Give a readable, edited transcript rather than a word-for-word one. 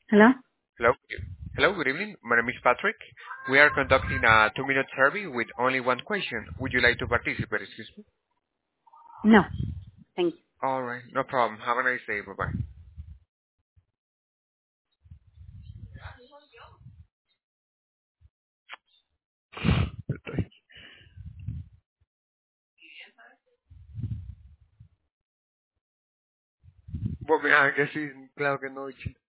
Hello? Hello. Hello, good evening. My name is Patrick. We are conducting a 2-minute survey with only one question. Would you like to participate? Excuse me. No, thank you. All right, no problem. Have a nice day. Bye-bye. Pues mira, que sí, claro que no.